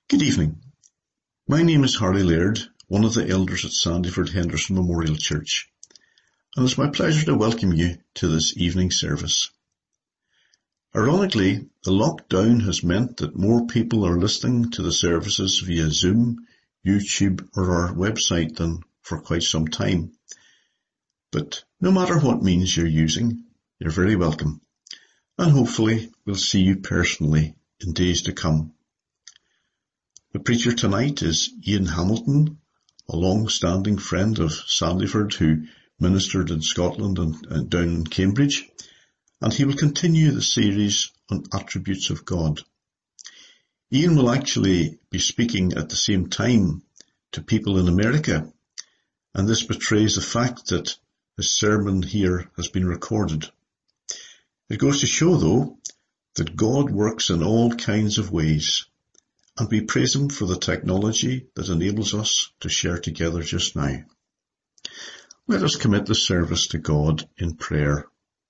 Good evening. My name is Harley Laird, one of the elders at Sandyford Henderson Memorial Church, and it's my pleasure to welcome you to this evening service. Ironically, the lockdown has meant that more people are listening to the services via Zoom, YouTube, or our website than for quite some time. But no matter what means you're using, you're very welcome, and hopefully we'll see you personally in days to come. The preacher tonight is Ian Hamilton, a long-standing friend of Sandyford who ministered in Scotland and down in Cambridge, and he will continue the series on attributes of God. Ian will actually be speaking at the same time to people in America, and this betrays the fact that his sermon here has been recorded. It goes to show, though, that God works in all kinds of ways, and we praise him for the technology that enables us to share together just now. Let us commit the service to God in prayer.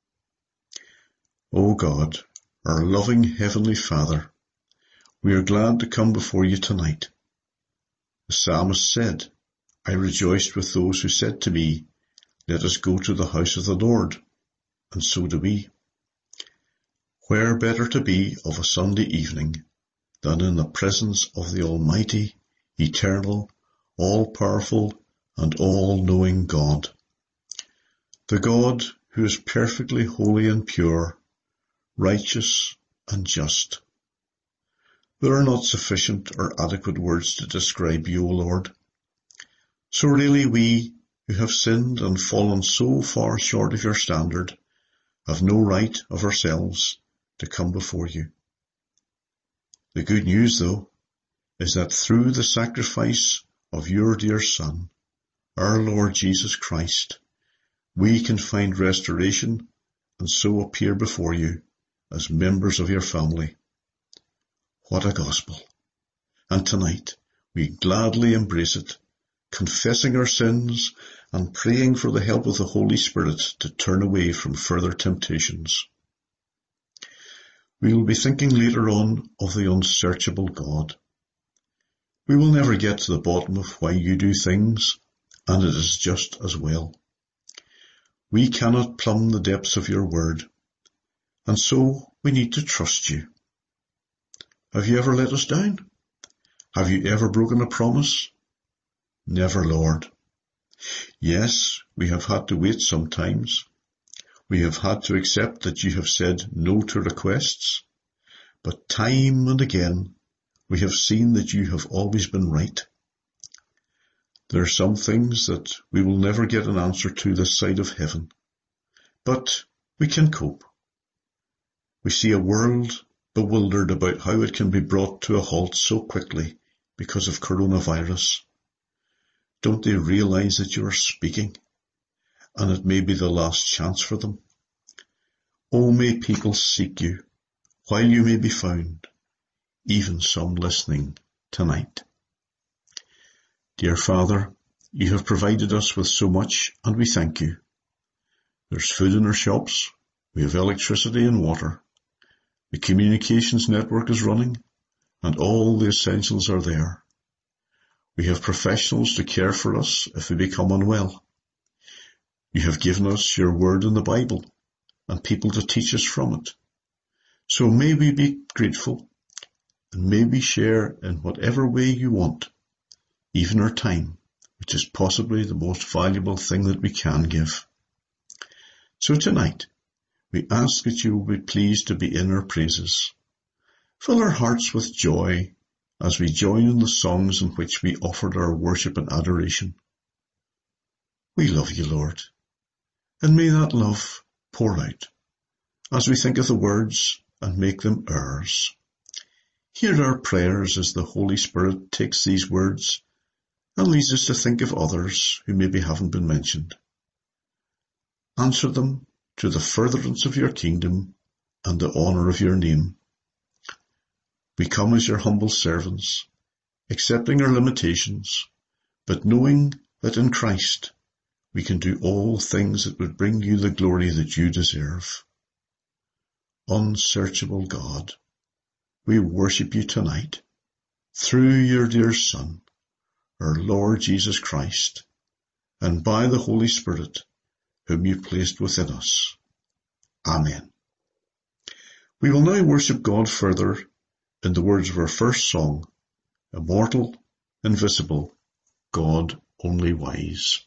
O God, our loving Heavenly Father, we are glad to come before you tonight. The psalmist said, I rejoiced with those who said to me, let us go to the house of the Lord, and so do we. Where better to be of a Sunday evening than in the presence of the Almighty, eternal, all-powerful, and all-knowing God. The God who is perfectly holy and pure, righteous and just. There are not sufficient or adequate words to describe you, O Lord. So really we, who have sinned and fallen so far short of your standard, have no right of ourselves to come before you. The good news, though, is that through the sacrifice of your dear Son, our Lord Jesus Christ, we can find restoration and so appear before you as members of your family. What a gospel! And tonight we gladly embrace it, confessing our sins and praying for the help of the Holy Spirit to turn away from further temptations. We will be thinking later on of the unsearchable God. We will never get to the bottom of why you do things, and it is just as well. We cannot plumb the depths of your word, and so we need to trust you. Have you ever let us down? Have you ever broken a promise? Never, Lord. Yes, we have had to wait sometimes. We have had to accept that you have said no to requests, but time and again we have seen that you have always been right. There are some things that we will never get an answer to this side of heaven, but we can cope. We see a world bewildered about how it can be brought to a halt so quickly because of coronavirus. Don't they realize that you are speaking? And it may be the last chance for them. Oh, may people seek you while you may be found, even some listening tonight. Dear Father, you have provided us with so much, and we thank you. There's food in our shops, we have electricity and water, the communications network is running, and all the essentials are there. We have professionals to care for us if we become unwell. You have given us your word in the Bible and people to teach us from it. So may we be grateful and may we share in whatever way you want, even our time, which is possibly the most valuable thing that we can give. So tonight, we ask that you will be pleased to be in our praises. Fill our hearts with joy as we join in the songs in which we offered our worship and adoration. We love you, Lord. And may that love pour out as we think of the words and make them ours. Hear our prayers as the Holy Spirit takes these words and leads us to think of others who maybe haven't been mentioned. Answer them to the furtherance of your kingdom and the honour of your name. We come as your humble servants, accepting our limitations, but knowing that in Christ we can do all things that would bring you the glory that you deserve. Unsearchable God, we worship you tonight. through your dear Son, our Lord Jesus Christ, and by the Holy Spirit, whom you placed within us. Amen. We will now worship God further in the words of our first song, Immortal, Invisible, God Only Wise.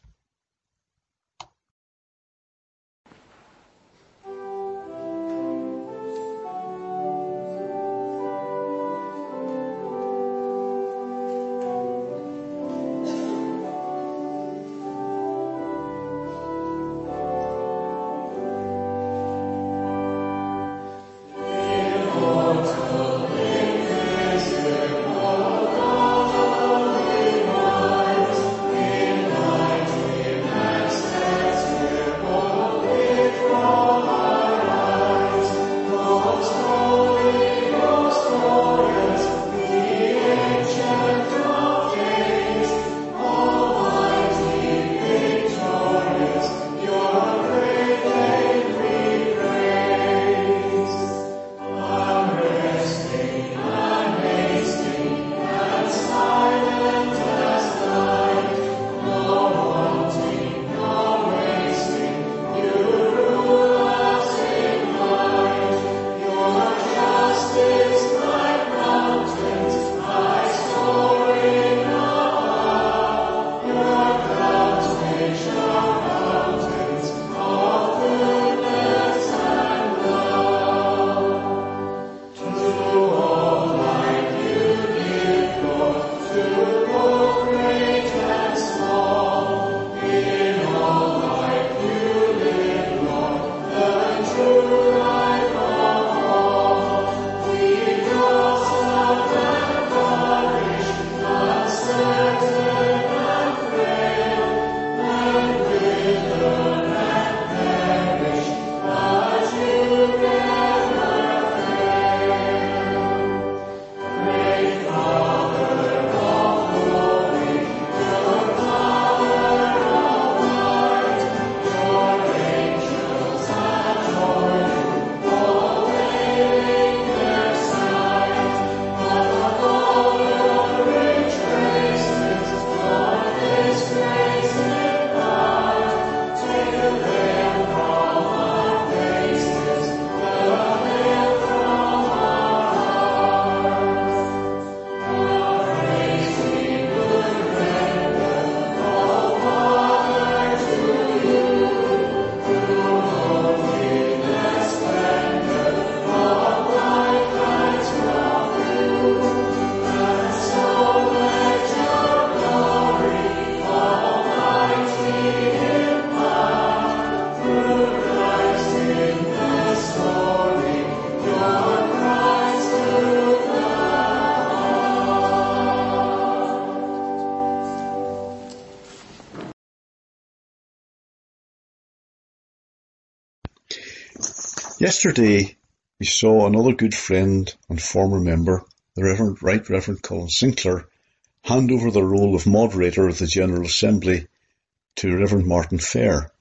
Yesterday, we saw another good friend and former member, the Right Reverend Colin Sinclair, hand over the role of moderator of the General Assembly to Reverend Martin Fair.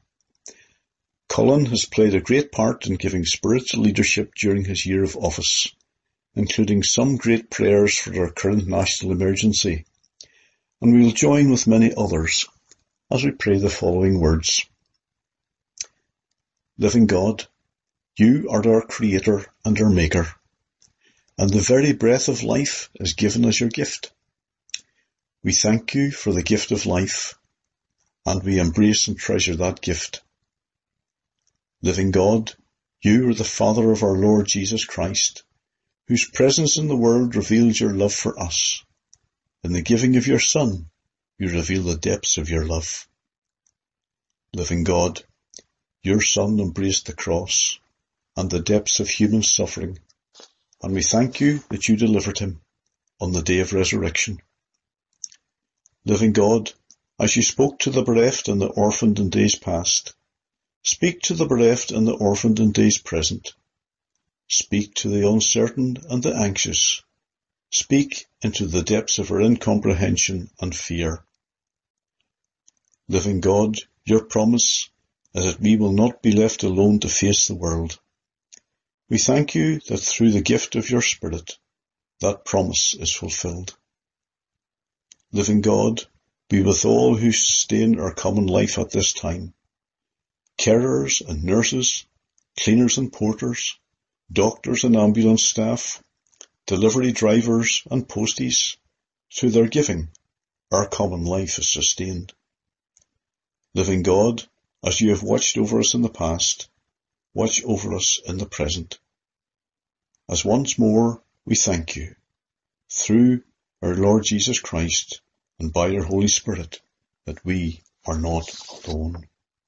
Colin has played a great part in giving spiritual leadership during his year of office, including some great prayers for our current national emergency, and we will join with many others as we pray the following words. Living God, you are our Creator and our Maker, and the very breath of life is given as your gift. We thank you for the gift of life, and we embrace and treasure that gift. Living God, you are the Father of our Lord Jesus Christ, whose presence in the world reveals your love for us. In the giving of your Son, you reveal the depths of your love. Living God, your Son embraced the cross and the depths of human suffering, and we thank you that you delivered him on the day of resurrection. Living God, as you spoke to the bereft and the orphaned in days past, speak to the bereft and the orphaned in days present. Speak to the uncertain and the anxious. Speak into the depths of our incomprehension and fear. Living God, your promise is that we will not be left alone to face the world. We thank you that through the gift of your Spirit, that promise is fulfilled. Living God, be with all who sustain our common life at this time. Carers and nurses, cleaners and porters, doctors and ambulance staff, delivery drivers and posties, through their giving, our common life is sustained. Living God, as you have watched over us in the past, watch over us in the present. As once more we thank you, through our Lord Jesus Christ and by your Holy Spirit, that we are not alone.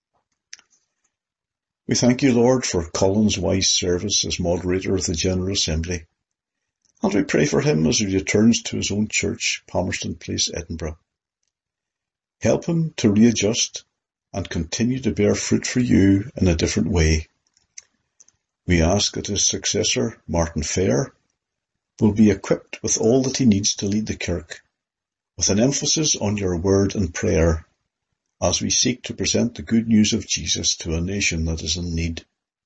We thank you, Lord, for Colin's wise service as moderator of the General Assembly, and we pray for him as he returns to his own church, Palmerston Place, Edinburgh. Help him to readjust and continue to bear fruit for you in a different way. We ask that his successor, Martin Fair, will be equipped with all that he needs to lead the Kirk, with an emphasis on your word and prayer, as we seek to present the good news of Jesus to a nation that is in need.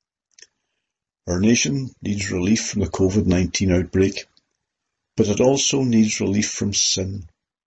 Our nation needs relief from the COVID-19 outbreak, but it also needs relief from sin.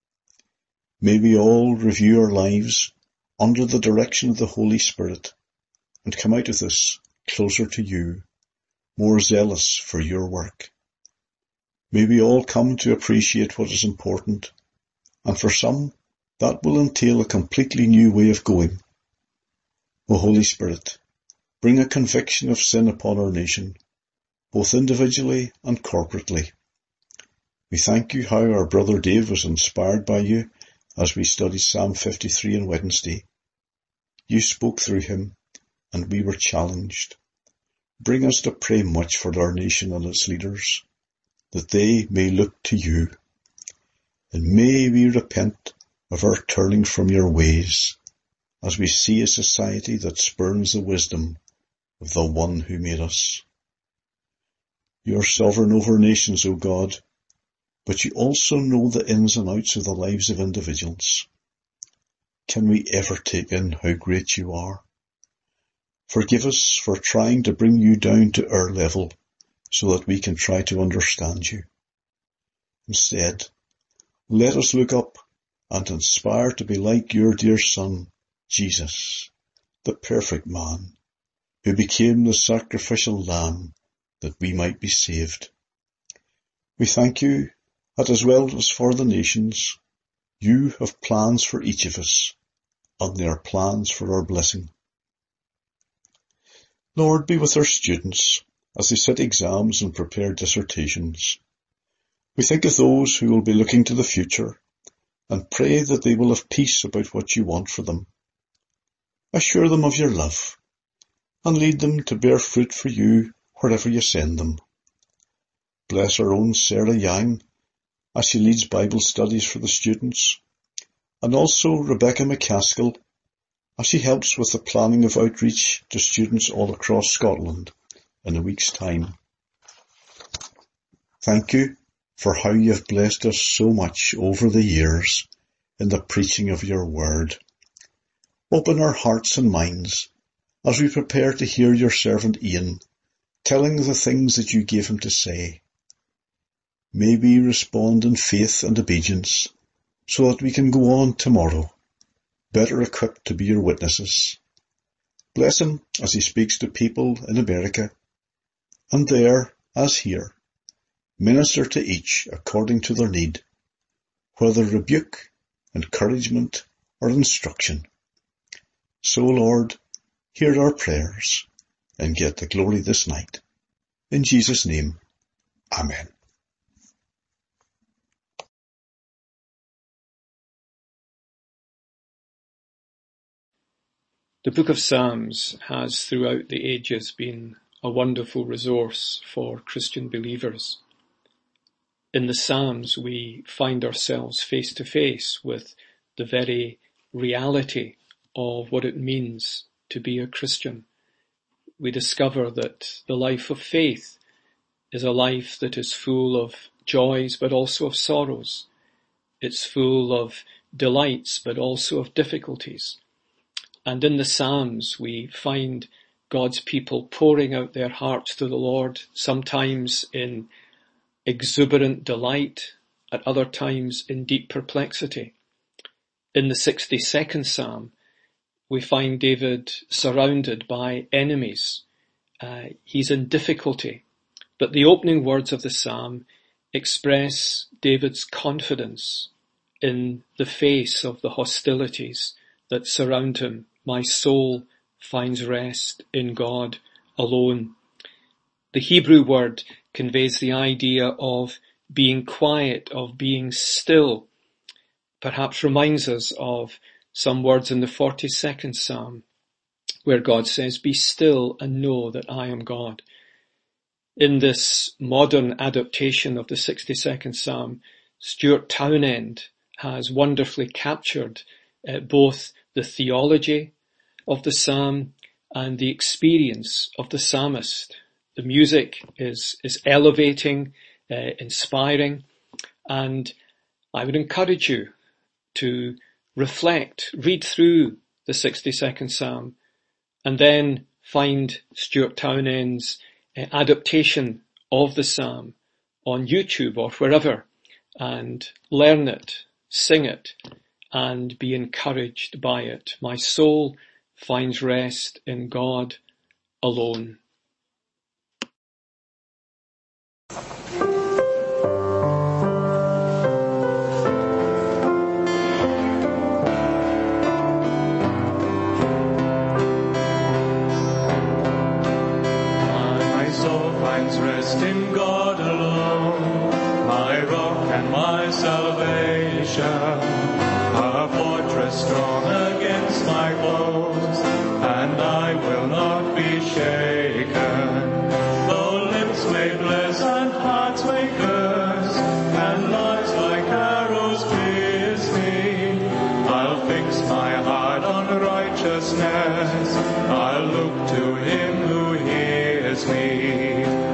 May we all review our lives under the direction of the Holy Spirit and come out of this closer to you, more zealous for your work. May we all come to appreciate what is important, and for some, that will entail a completely new way of going. O Holy Spirit, bring a conviction of sin upon our nation, both individually and corporately. We thank you how our brother Dave was inspired by you as we studied Psalm 53 on Wednesday. You spoke through him, and we were challenged. Bring us to pray much for our nation and its leaders, that they may look to you. And may we repent of our turning from your ways, as we see a society that spurns the wisdom of the one who made us. You are sovereign over nations, O God, but you also know the ins and outs of the lives of individuals. Can we ever take in how great you are? Forgive us for trying to bring you down to our level so that we can try to understand you. Instead, let us look up and inspire to be like your dear Son, Jesus, the perfect man, who became the sacrificial lamb that we might be saved. We thank you that as well as for the nations, you have plans for each of us, and they are plans for our blessing. Lord, be with our students as they sit exams and prepare dissertations. We think of those who will be looking to the future and pray that they will have peace about what you want for them. Assure them of your love and lead them to bear fruit for you wherever you send them. Bless our own Sarah Yang as she leads Bible studies for the students, and also Rebecca McCaskill as she helps with the planning of outreach to students all across Scotland in a week's time. Thank you for how you have blessed us so much over the years in the preaching of your word. Open our hearts and minds as we prepare to hear your servant Ian telling the things that you gave him to say. May we respond in faith and obedience so that we can go on tomorrow, better equipped to be your witnesses. Bless him as he speaks to people in America, and there, as here, minister to each according to their need, whether rebuke, encouragement, or instruction. So, Lord, hear our prayers and get the glory this night. In Jesus' name, Amen. The Book of Psalms has throughout the ages been a wonderful resource for Christian believers. In the Psalms we find ourselves face to face with the very reality of what it means to be a Christian. We discover that the life of faith is a life that is full of joys but also of sorrows. It's full of delights but also of difficulties. And in the Psalms we find God's people pouring out their hearts to the Lord, sometimes in exuberant delight, at other times in deep perplexity. In the 62nd Psalm, we find David surrounded by enemies. He's in difficulty, but the opening words of the Psalm express David's confidence in the face of the hostilities that surround him. My soul finds rest in God alone. The Hebrew word conveys the idea of being quiet, of being still. Perhaps reminds us of some words in the 42nd Psalm, where God says, "Be still and know that I am God." In this modern adaptation of the 62nd Psalm, Stuart Townend has wonderfully captured both the theology of the psalm and the experience of the psalmist. The music is elevating, inspiring, and I would encourage you to reflect, read through the 62nd Psalm, and then find Stuart Townend's adaptation of the psalm on YouTube or wherever, and learn it, sing it, and be encouraged by it. My soul finds rest in God alone. Rest in God alone, my rock and my salvation, a fortress strong against my foes, and I will not be shaken. Though lips may bless and hearts may curse, and lies like arrows pierce me, I'll fix my heart on righteousness, I'll look to him who hears me.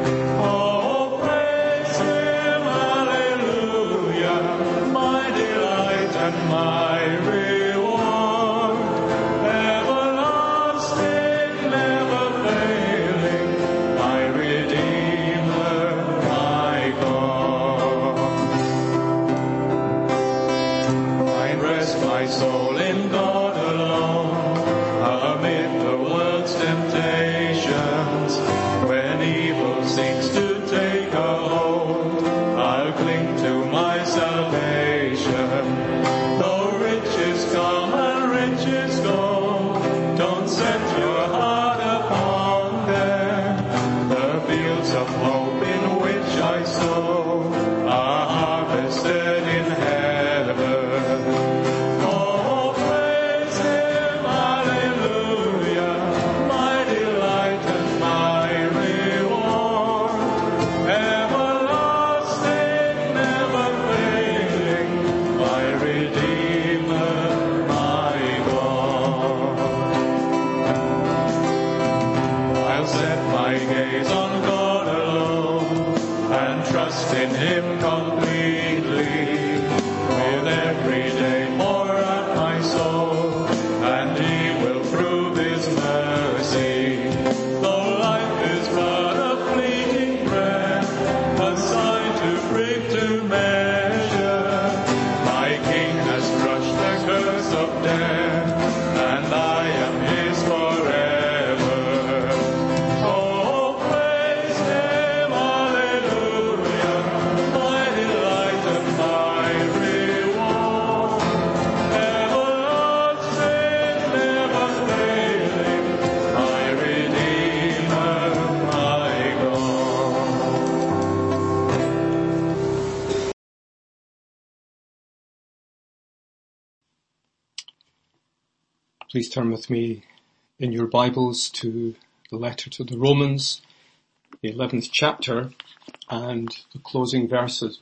Please turn with me in your Bibles to the letter to the Romans, the 11th chapter, and the closing verses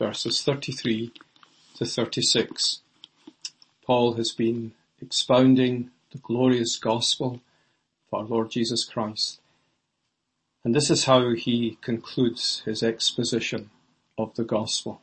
33 to 36. Paul has been expounding the glorious gospel of our Lord Jesus Christ. And this is how he concludes his exposition of the gospel.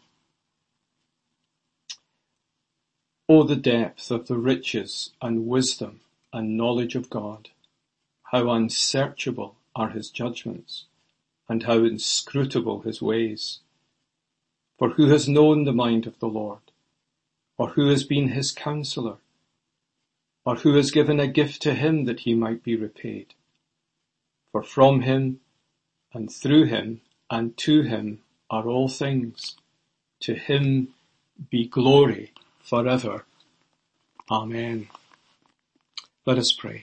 Oh, the depth of the riches and wisdom and knowledge of God! How unsearchable are his judgments, and how inscrutable his ways! For who has known the mind of the Lord? Or who has been his counselor? Or who has given a gift to him that he might be repaid? For from him, and through him, and to him are all things. To him be glory forever. Amen. Let us pray.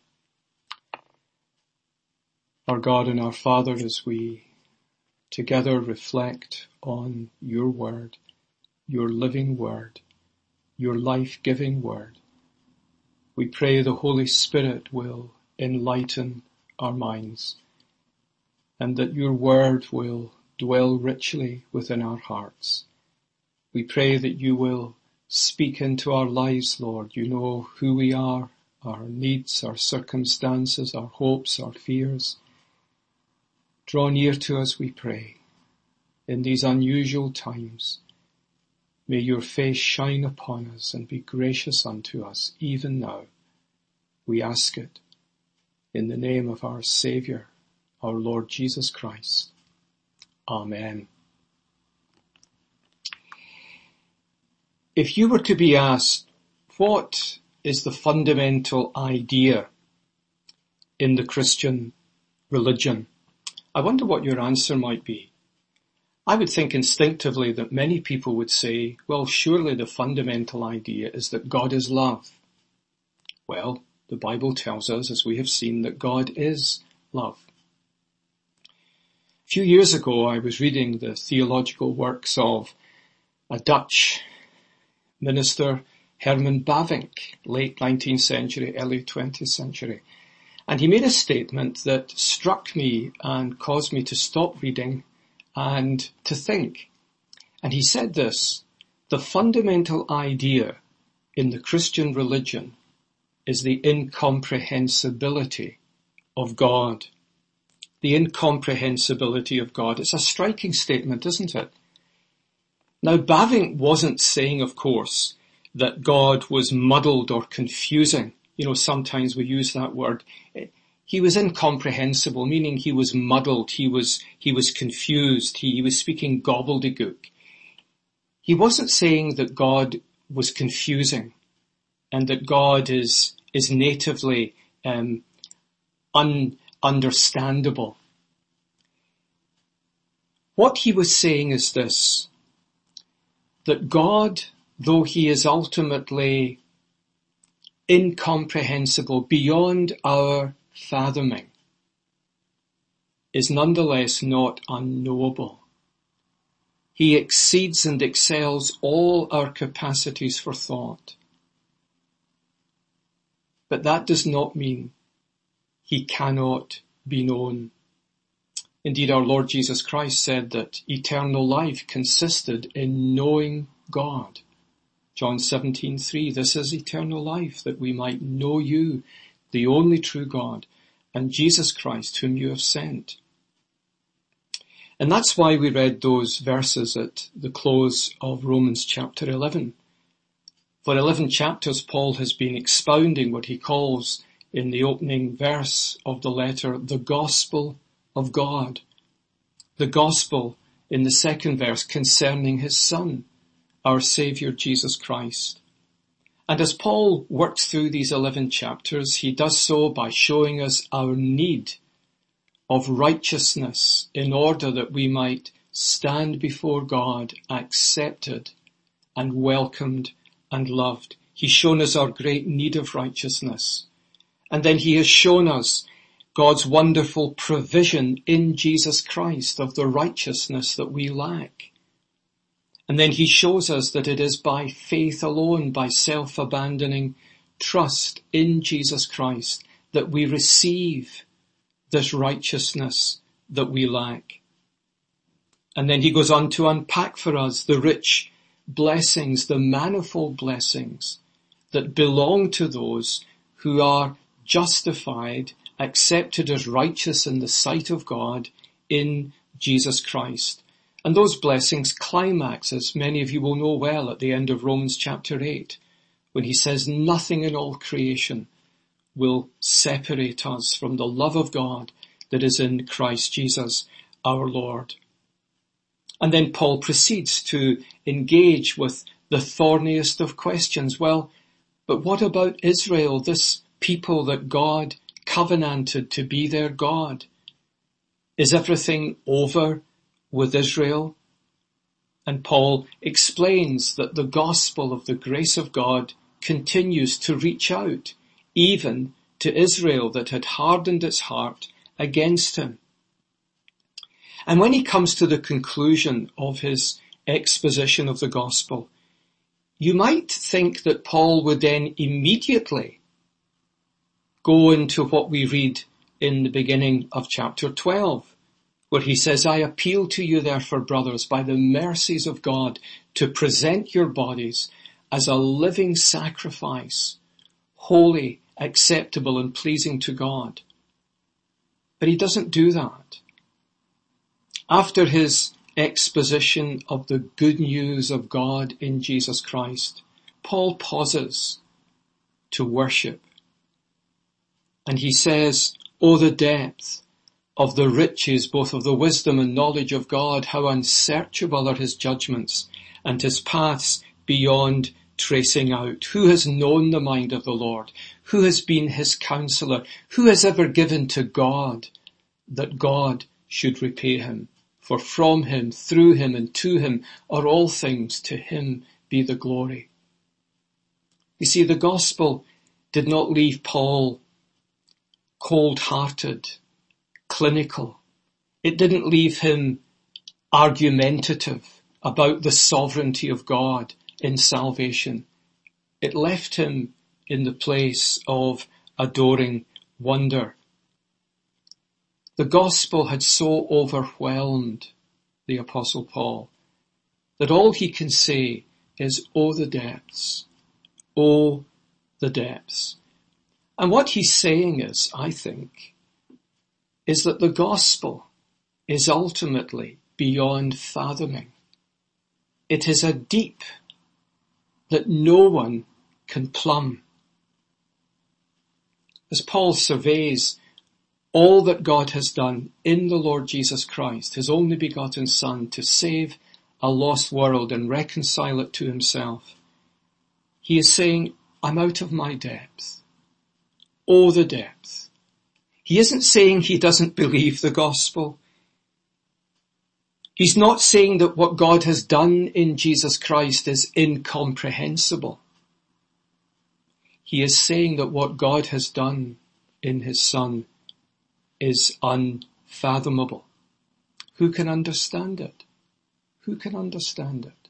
Our God and our Father, as we together reflect on your word, your living word, your life-giving word, we pray the Holy Spirit will enlighten our minds, and that your word will dwell richly within our hearts. We pray that you will speak into our lives, Lord. You know who we are, our needs, our circumstances, our hopes, our fears. Draw near to us, we pray, in these unusual times. May your face shine upon us and be gracious unto us, even now. We ask it in the name of our Saviour, our Lord Jesus Christ. Amen. If you were to be asked, what is the fundamental idea in the Christian religion? I wonder what your answer might be. I would think instinctively that many people would say, well, surely the fundamental idea is that God is love. Well, the Bible tells us, as we have seen, that God is love. A few years ago, I was reading the theological works of a Dutch minister, Herman Bavinck, late 19th century, early 20th century. And he made a statement that struck me and caused me to stop reading and to think. And he said this: the fundamental idea in the Christian religion is the incomprehensibility of God. The incomprehensibility of God. It's a striking statement, isn't it? Now, Bavinck wasn't saying, of course, that God was muddled or confusing. You know, sometimes we use that word. He was incomprehensible, meaning he was muddled, he was confused, he was speaking gobbledygook. He wasn't saying that God was confusing and that God is natively ununderstandable. What he was saying is this: that God, though he is ultimately incomprehensible, beyond our fathoming, is nonetheless not unknowable. He exceeds and excels all our capacities for thought. But that does not mean he cannot be known. Indeed, our Lord Jesus Christ said that eternal life consisted in knowing God. John 17:3, this is eternal life, that we might know you, the only true God, and Jesus Christ, whom you have sent. And that's why we read those verses at the close of Romans chapter 11. For 11 chapters, Paul has been expounding what he calls, in the opening verse of the letter, the gospel of God. The gospel, in the second verse, concerning his Son, our Saviour Jesus Christ. And as Paul works through these 11 chapters, he does so by showing us our need of righteousness in order that we might stand before God accepted and welcomed and loved. He's shown us our great need of righteousness. And then he has shown us God's wonderful provision in Jesus Christ of the righteousness that we lack. And then he shows us that it is by faith alone, by self-abandoning trust in Jesus Christ, that we receive this righteousness that we lack. And then he goes on to unpack for us the rich blessings, the manifold blessings that belong to those who are justified, accepted as righteous in the sight of God in Jesus Christ. And those blessings climax, as many of you will know well, at the end of Romans chapter 8, when he says nothing in all creation will separate us from the love of God that is in Christ Jesus our Lord. And then Paul proceeds to engage with the thorniest of questions. Well, but what about Israel, this people that God covenanted to be their God? Is everything over with Israel? And Paul explains that the gospel of the grace of God continues to reach out, even to Israel that had hardened its heart against him. And when he comes to the conclusion of his exposition of the gospel, you might think that Paul would then immediately go into what we read in the beginning of chapter 12, where he says, I appeal to you therefore, brothers, by the mercies of God, to present your bodies as a living sacrifice, holy, acceptable and pleasing to God. But he doesn't do that. After his exposition of the good news of God in Jesus Christ, Paul pauses to worship. And he says, "Oh, the depth of the riches, both of the wisdom and knowledge of God, how unsearchable are his judgments and his paths beyond tracing out. Who has known the mind of the Lord? Who has been his counselor? Who has ever given to God that God should repay him? For from him, through him, and to him are all things. To him be the glory." You see, the gospel did not leave Paul cold-hearted, clinical. It didn't leave him argumentative about the sovereignty of God in salvation. It left him in the place of adoring wonder. The gospel had so overwhelmed the Apostle Paul that all he can say is, "Oh, the depths, oh, the depths." And what he's saying is, I think, is that the gospel is ultimately beyond fathoming. It is a deep that no one can plumb. As Paul surveys all that God has done in the Lord Jesus Christ, his only begotten Son, to save a lost world and reconcile it to himself, he is saying, I'm out of my depth. Oh, the depth. He isn't saying he doesn't believe the gospel. He's not saying that what God has done in Jesus Christ is incomprehensible. He is saying that what God has done in his Son is unfathomable. Who can understand it? Who can understand it?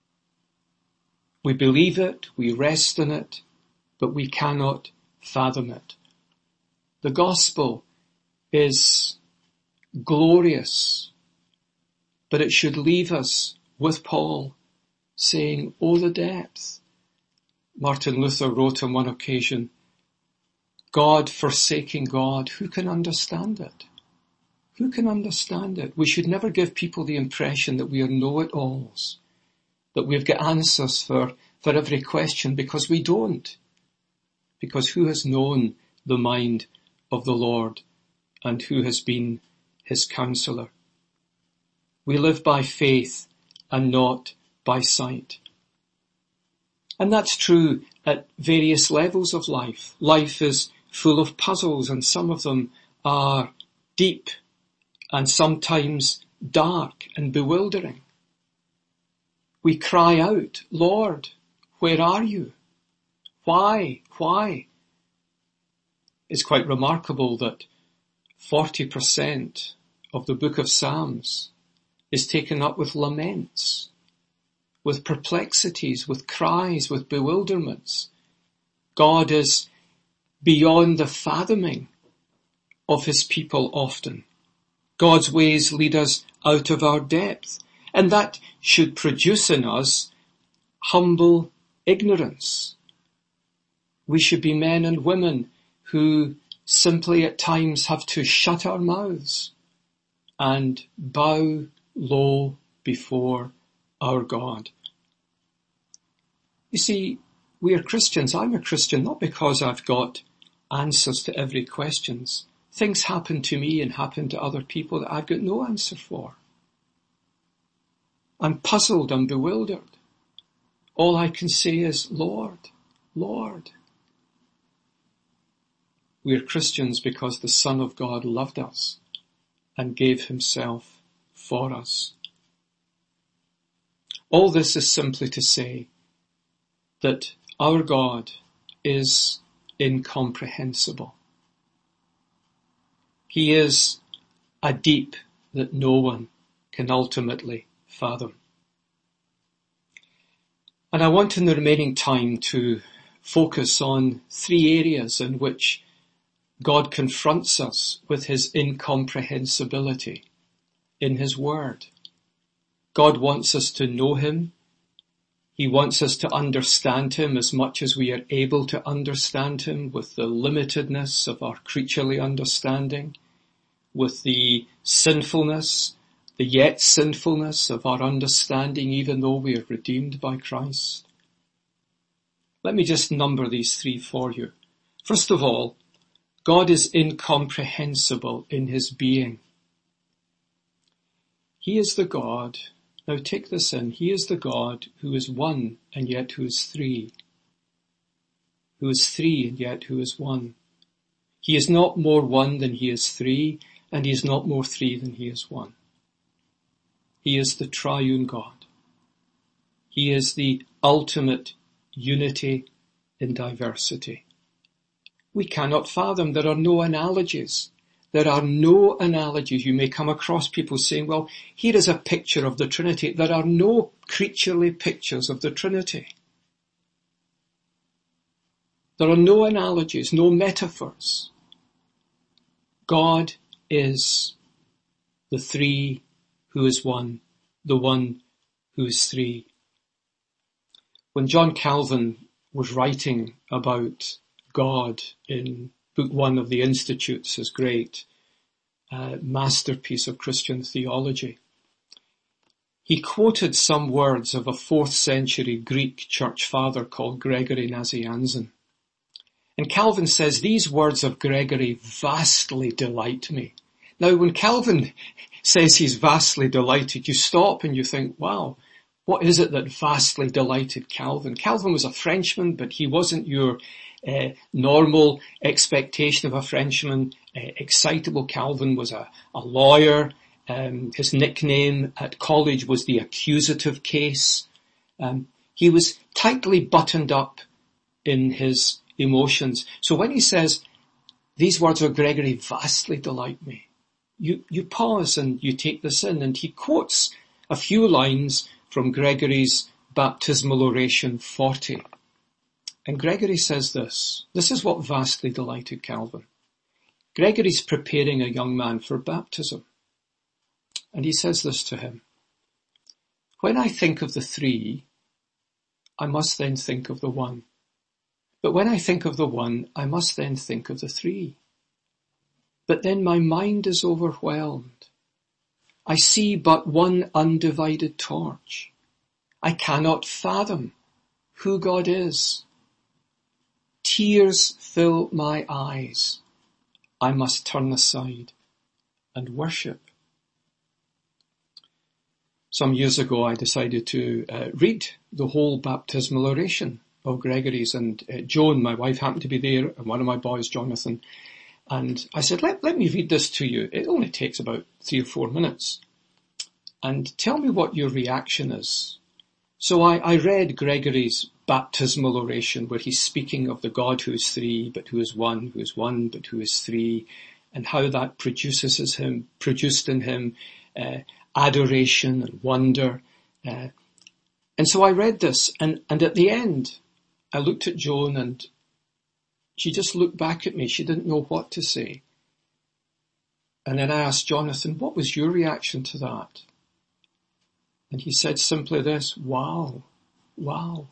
We believe it, we rest in it, but we cannot fathom it. The gospel is glorious, but it should leave us with Paul saying, "Oh, the depth." Martin Luther wrote on one occasion, "God forsaking God, who can understand it? Who can understand it?" We should never give people the impression that we are know-it-alls, that we've got answers for every question, because we don't. Because who has known the mind of the Lord, and who has been his counselor? We live by faith and not by sight. And that's true at various levels of life. Life is full of puzzles, and some of them are deep and sometimes dark and bewildering. We cry out, "Lord, where are you? Why? Why?" It's quite remarkable that 40% of the book of Psalms is taken up with laments, with perplexities, with cries, with bewilderments. God is beyond the fathoming of his people often. God's ways lead us out of our depth, and that should produce in us humble ignorance. We should be men and women who simply at times have to shut our mouths and bow low before our God. You see, we are Christians. I'm a Christian not because I've got answers to every question. Things happen to me and happen to other people that I've got no answer for. I'm puzzled, I'm bewildered. All I can say is, Lord, Lord. We're Christians because the Son of God loved us and gave himself for us. All this is simply to say that our God is incomprehensible. He is a deep that no one can ultimately fathom. And I want in the remaining time to focus on 3 areas in which God confronts us with his incomprehensibility in his word. God wants us to know him. He wants us to understand him as much as we are able to understand him with the limitedness of our creaturely understanding, with the sinfulness, the yet sinfulness of our understanding, even though we are redeemed by Christ. Let me just number these 3 for you. First of all, God is incomprehensible in his being. He is the God, now take this in, he is the God who is one and yet who is 3. Who is 3 and yet who is 1. He is not more 1 than he is 3, and he is not more 3 than he is 1. He is the triune God. He is the ultimate unity in diversity. We cannot fathom. There are no analogies. There are no analogies. You may come across people saying, well, here is a picture of the Trinity. There are no creaturely pictures of the Trinity. There are no analogies, no metaphors. God is the 3 who is 1, the 1 who is 3. When John Calvin was writing about God in Book 1 of the Institutes, his great masterpiece of Christian theology, he quoted some words of a 4th century Greek church father called Gregory Nazianzen. And Calvin says, these words of Gregory vastly delight me. Now, when Calvin says he's vastly delighted, you stop and you think, wow, what is it that vastly delighted Calvin? Calvin was a Frenchman, but he wasn't your normal expectation of a Frenchman. Excitable Calvin was a lawyer. His nickname at college was the accusative case. He was tightly buttoned up in his emotions. So when he says, these words of Gregory vastly delight me, you pause and you take this in, and he quotes a few lines from Gregory's baptismal oration 40. And Gregory says this is what vastly delighted Calvin. Gregory's preparing a young man for baptism. And he says this to him. When I think of the 3, I must then think of the 1. But when I think of the 1, I must then think of the 3. But then my mind is overwhelmed. I see but one undivided torch. I cannot fathom who God is. Tears fill my eyes. I must turn aside and worship. Some years ago I decided to read the whole baptismal oration of Gregory's, and Joan, my wife, happened to be there, and one of my boys, Jonathan, and I said, let me read this to you. It only takes about 3 or 4 minutes. And tell me what your reaction is. So I read Gregory's baptismal oration, where he's speaking of the God who is 3, but who is 1, who is 1, but who is 3, and how that produced in him adoration and wonder. And so I read this, and at the end, I looked at Joan, and she just looked back at me. She didn't know what to say. And then I asked Jonathan, what was your reaction to that? And he said simply this, wow, wow.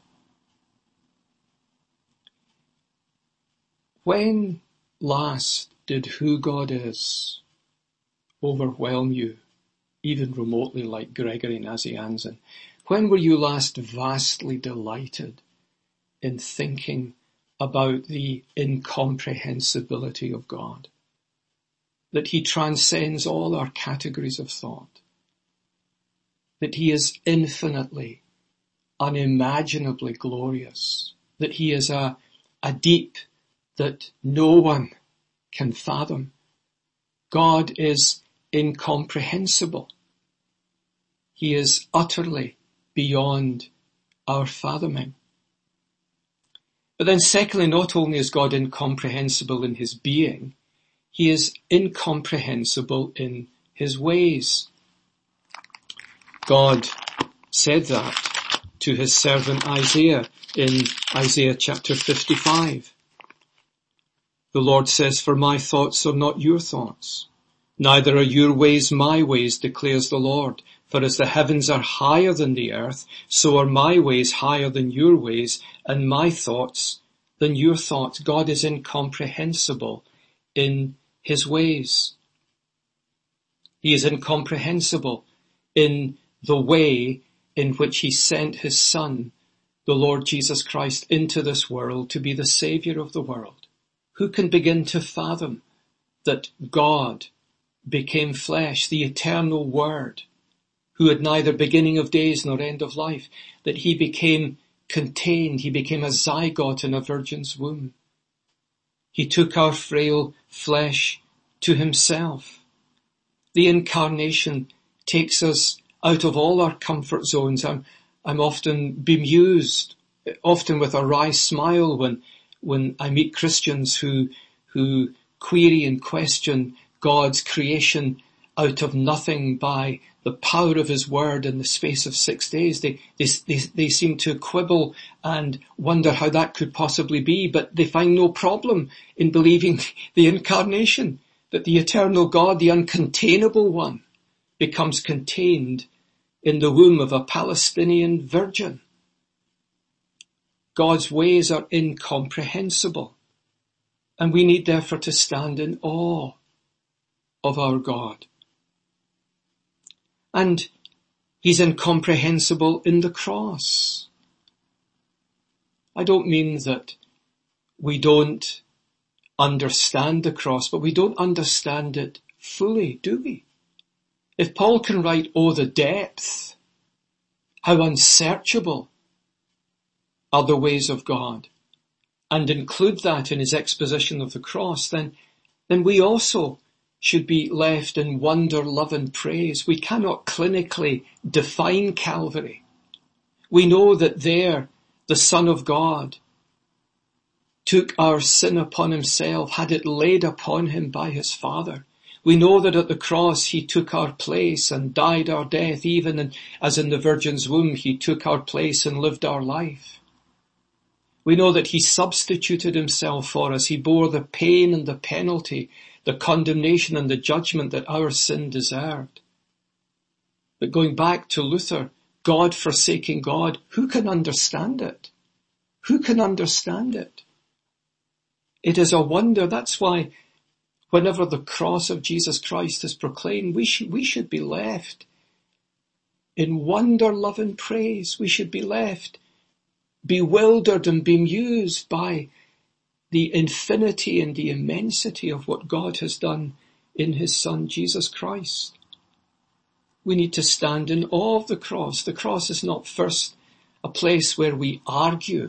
When last did who God is overwhelm you, even remotely like Gregory Nazianzen? When were you last vastly delighted in thinking about the incomprehensibility of God? That he transcends all our categories of thought. that he is infinitely, unimaginably glorious, that he is a deep that no one can fathom. God is incomprehensible. He is utterly beyond our fathoming. But then secondly, not only is God incomprehensible in his being, he is incomprehensible in his ways. God said that to his servant Isaiah in Isaiah chapter 55. The Lord says, "For my thoughts are not your thoughts, neither are your ways my ways, declares the Lord. For as the heavens are higher than the earth, so are my ways higher than your ways, and my thoughts than your thoughts." God is incomprehensible in his ways. He is incomprehensible in the way in which he sent his Son, the Lord Jesus Christ, into this world to be the Saviour of the world. Who can begin to fathom that God became flesh, the eternal Word, who had neither beginning of days nor end of life, that he became contained, he became a zygote in a virgin's womb. He took our frail flesh to himself. The incarnation takes us out of all our comfort zones. I'm often bemused, often with a wry smile when I meet Christians who query and question God's creation out of nothing by the power of his word in the space of 6 days. They seem to quibble and wonder how that could possibly be, but they find no problem in believing the incarnation, that the eternal God, the uncontainable one, becomes contained in the womb of a Palestinian virgin. God's ways are incomprehensible, and we need therefore to stand in awe of our God. And he's incomprehensible in the cross. I don't mean that we don't understand the cross, but we don't understand it fully, do we? If Paul can write, "Oh, the depth, how unsearchable are the ways of God," and include that in his exposition of the cross, then we also should be left in wonder, love and praise. We cannot clinically define Calvary. We know that there the Son of God took our sin upon himself, had it laid upon him by his Father. We know that at the cross he took our place and died our death, even as in the Virgin's womb he took our place and lived our life. We know that he substituted himself for us. He bore the pain and the penalty, the condemnation and the judgment that our sin deserved. But going back to Luther, God forsaking God, who can understand it? Who can understand it? It is a wonder. That's why whenever the cross of Jesus Christ is proclaimed, we should be left in wonder, love and praise. We should be left bewildered and bemused by the infinity and the immensity of what God has done in his Son, Jesus Christ. We need to stand in awe of the cross. The cross is not first a place where we argue.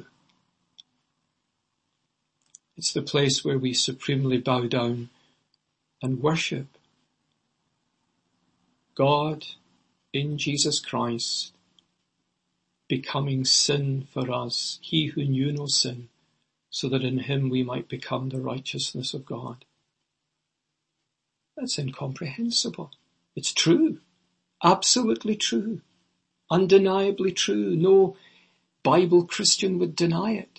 It's the place where we supremely bow down and worship. God in Jesus Christ becoming sin for us, he who knew no sin, so that in him we might become the righteousness of God. That's incomprehensible. It's true. Absolutely true. Undeniably true. No Bible Christian would deny it.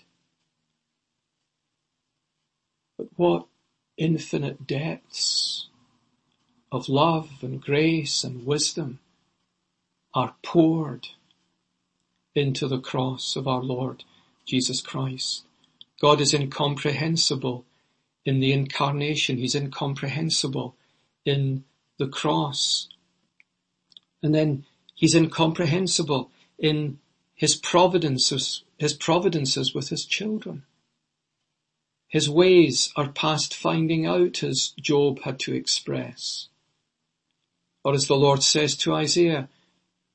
But what infinite depths of love and grace and wisdom are poured into the cross of our Lord Jesus Christ. God is incomprehensible in the incarnation. He's incomprehensible in the cross. And then he's incomprehensible in his providences with his children. His ways are past finding out, as Job had to express. Or as the Lord says to Isaiah,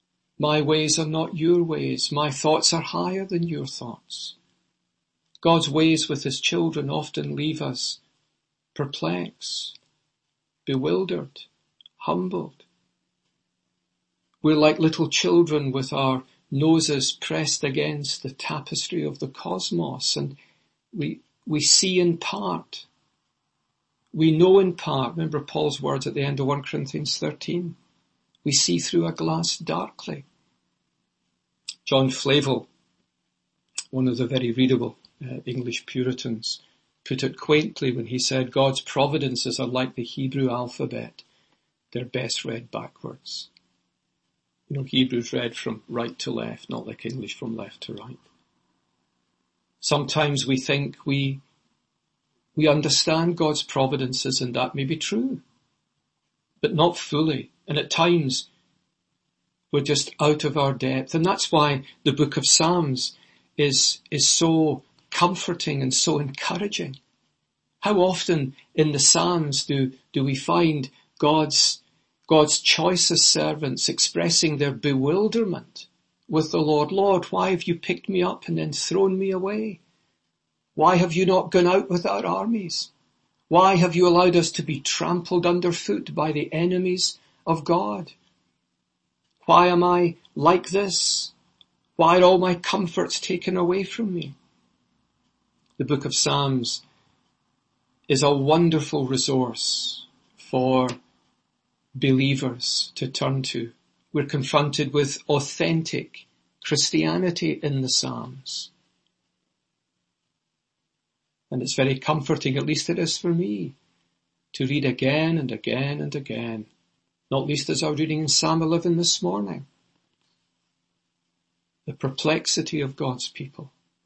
My ways are not your ways. My thoughts are higher than your thoughts. God's ways with his children often leave us perplexed, bewildered, humbled. We're like little children with our noses pressed against the tapestry of the cosmos, and we see in part. We know in part. Remember Paul's words at the end of 1 Corinthians 13. We see through a glass darkly. John Flavel, one of the very readable English Puritans, put it quaintly when he said, God's providences are like the Hebrew alphabet. They're best read backwards. You know, Hebrew's read from right to left, not like English from left to right. Sometimes we think we understand God's providences, and that may be true, but not fully. And at times we're just out of our depth. And that's why the book of Psalms is so comforting and so encouraging. How often in the Psalms do we find God's choicest servants expressing their bewilderment with the Lord. Lord, why have you picked me up and then thrown me away? Why have you not gone out with our armies? Why have you allowed us to be trampled underfoot by the enemies of God? Why am I like this? Why are all my comforts taken away from me? The book of Psalms is a wonderful resource for believers to turn to. We're confronted with authentic Christianity in the Psalms. And it's very comforting, at least it is for me, to read again and again and again, not least as I was reading in Psalm 11 this morning. The perplexity of God's people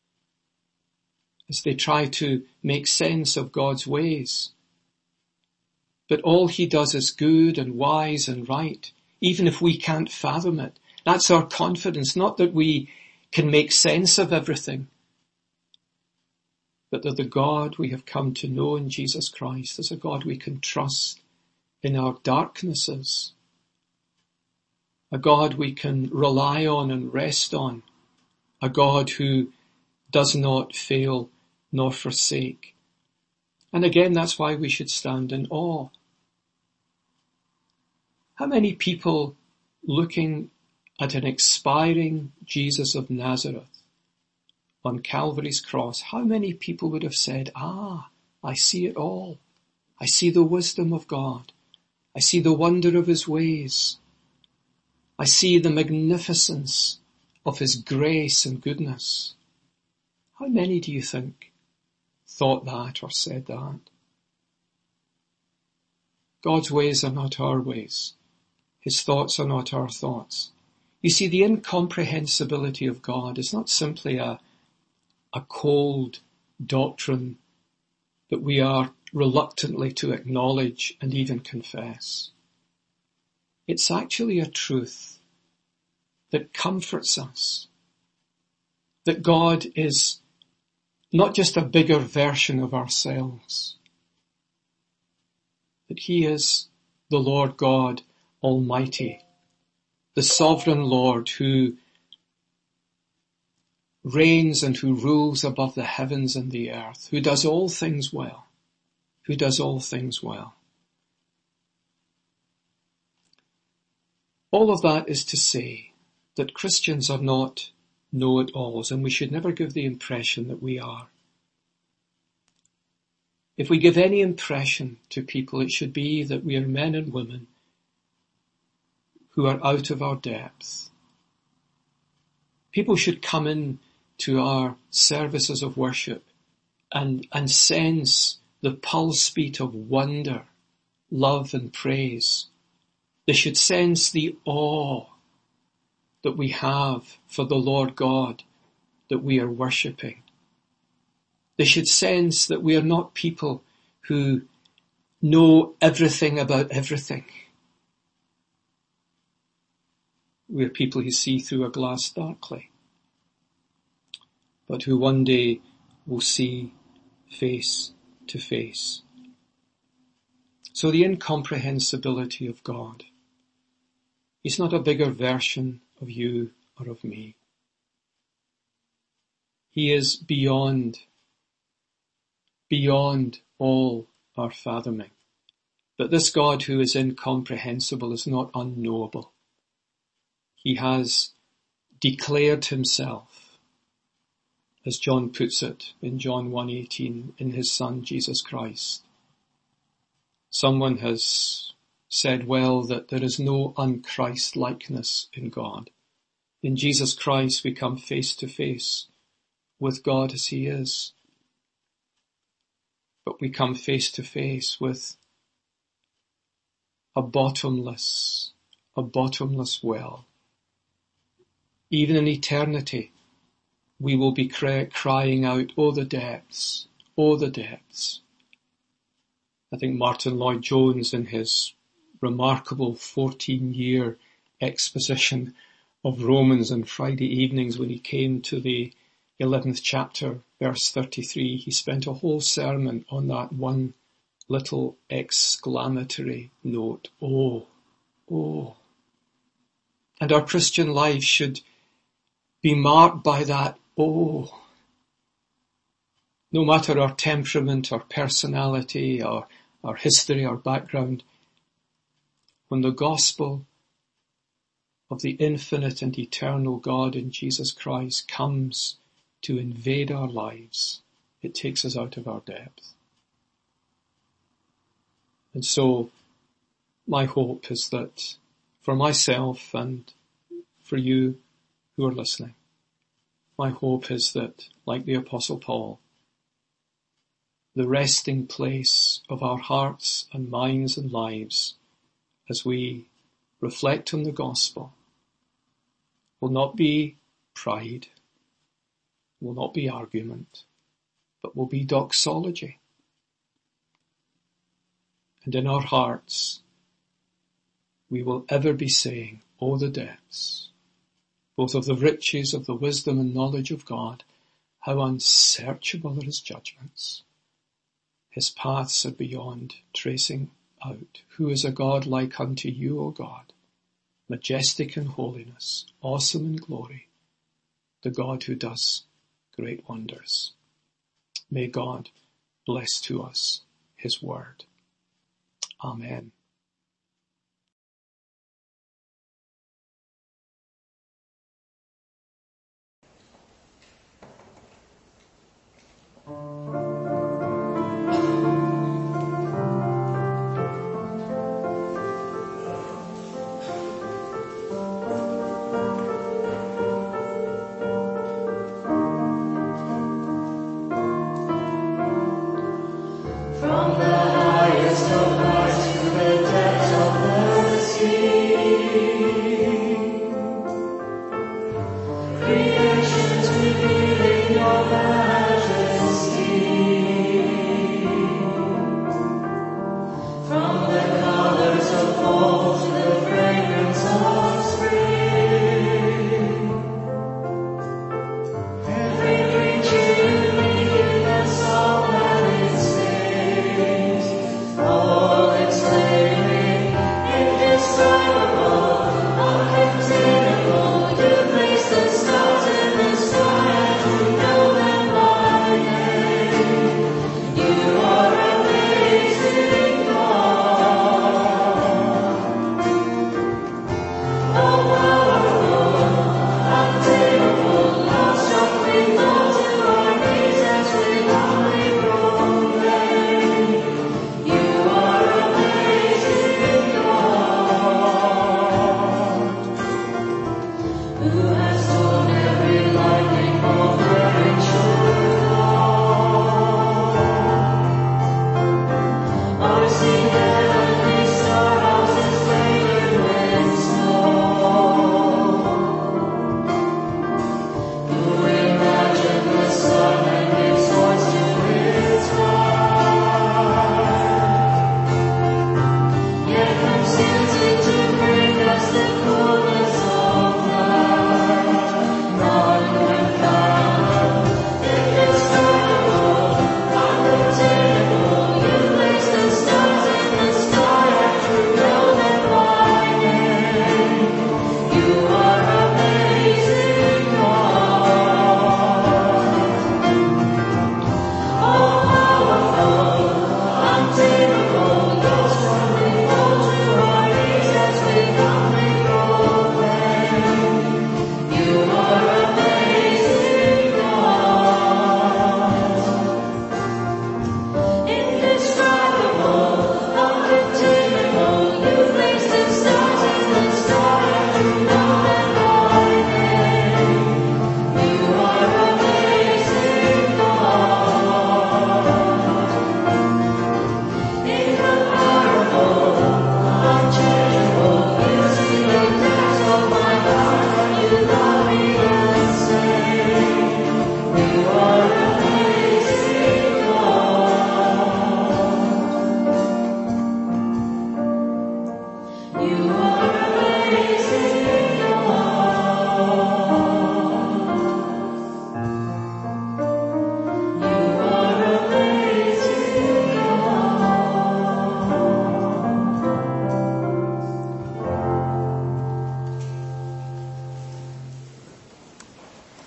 as they try to make sense of God's ways. But all he does is good and wise and right, even if we can't fathom it. That's our confidence, not that we can make sense of everything, but that the God we have come to know in Jesus Christ is a God we can trust in our darknesses, a God we can rely on and rest on, a God who does not fail nor forsake. And again, that's why we should stand in awe. How many people looking at an expiring Jesus of Nazareth on Calvary's cross, how many people would have said, I see it all. I see the wisdom of God. I see the wonder of his ways. I see the magnificence of his grace and goodness. How many do you think thought that or said that? God's ways are not our ways. His thoughts are not our thoughts. You see, the incomprehensibility of God is not simply a cold doctrine that we are reluctantly to acknowledge and even confess. It's actually a truth that comforts us, that God is not just a bigger version of ourselves, that he is the Lord God Almighty, the sovereign Lord who reigns and who rules above the heavens and the earth, who does all things well, All of that is to say that Christians are not know-it-alls, and we should never give the impression that we are. If we give any impression to people, it should be that we are men and women who are out of our depth. People should come in to our services of worship and sense the pulse beat of wonder, love and praise. They should sense the awe that we have for the Lord God that we are worshipping. They should sense that we are not people who know everything about everything. We are people who see through a glass darkly, but who one day will see face to face. So the incomprehensibility of God. He's not a bigger version of you or of me. He is beyond all our fathoming. But this God who is incomprehensible is not unknowable. He has declared himself, as John puts it in John 1:18, in his Son Jesus Christ. Someone has said well that there is no un-Christ-likeness in God. In Jesus Christ we come face to face with God as he is. But we come face to face with a bottomless well. Even in eternity, we will be crying out, "Oh, the depths, oh, the depths." I think Martin Lloyd-Jones, in his remarkable 14-year exposition of Romans on Friday evenings, when he came to the 11th chapter, verse 33, he spent a whole sermon on that one little exclamatory note, "Oh, oh." And our Christian life should be marked by that, "Oh." No matter our temperament, our personality, our history, our background, when the gospel of the infinite and eternal God in Jesus Christ comes to invade our lives, it takes us out of our depth. And so my hope is that for myself and for you who are listening, my hope is that, like the Apostle Paul, the resting place of our hearts and minds and lives as we reflect on the gospel will not be pride, will not be argument, but will be doxology. And in our hearts, we will ever be saying, "Oh, the depths, both of the riches of the wisdom and knowledge of God, how unsearchable are his judgments. His paths are beyond tracing out. Who is a God like unto you, O God, majestic in holiness, awesome in glory, the God who does great wonders." May God bless to us his word. Amen. From the highest of heights to the depths of the sea, creation's revealing your